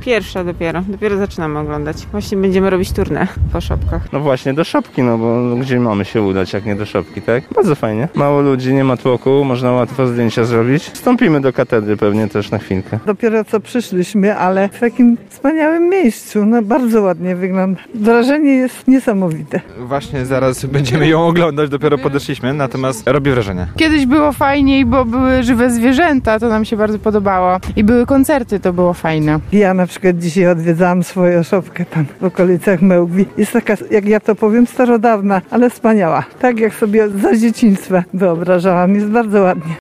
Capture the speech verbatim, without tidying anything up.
Pierwsza dopiero. Dopiero zaczynamy oglądać. Właśnie będziemy robić turnę po szopkach. No właśnie, do szopki, no bo gdzie mamy się udać, jak nie do szopki, tak? Bardzo fajnie. Mało ludzi, nie ma tłoku, można łatwo zdjęcia zrobić. Wstąpimy do katedry pewnie też na chwilkę. Dopiero co przyszliśmy, ale w takim wspaniałym miejscu. No bardzo ładnie wygląda. Wrażenie jest niesamowite. Właśnie zaraz będziemy ją oglądać, dopiero podeszliśmy, natomiast robi wrażenie. Kiedyś było fajniej, bo były żywe zwierzęta, to nam się bardzo podobało. I były koncerty, to było fajne. Ja na przykład dzisiaj odwiedzałam swoją szopkę tam w okolicach Mełkwi. Jest taka, jak ja to powiem, starodawna, ale wspaniała. Tak jak sobie za dzieciństwa wyobrażałam. Jest bardzo ładnie.